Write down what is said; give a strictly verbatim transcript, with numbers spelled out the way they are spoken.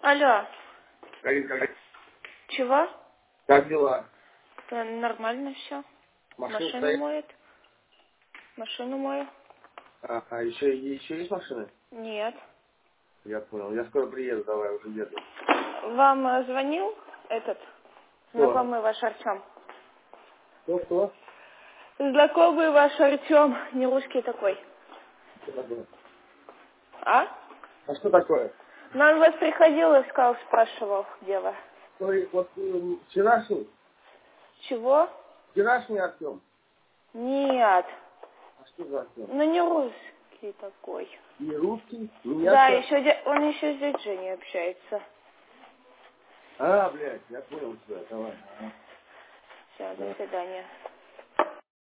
Алло. Карин, как, Чего? как дела? Да, нормально все. Машина Машину стоит? моет. Машину мою. А, а еще, еще есть машины? Нет. Я понял. Я скоро приеду, давай, уже еду. Вам э, звонил этот Кто? знакомый ваш Артем? Кто, кто? Знакомый ваш Артем, не русский такой. Что такое? А? А что такое? Ну, он вас приходил и сказал, спрашивал, где вы. Ой, вот э, вчерашний, Чего? вчерашний Артем. Нет. А что за Артем? Ну, не русский такой. Не русский? Меня Да, что? еще де- он еще с дядей Женей общается. А, блядь, я понял тебя, давай. Ага. Все, до Да. свидания.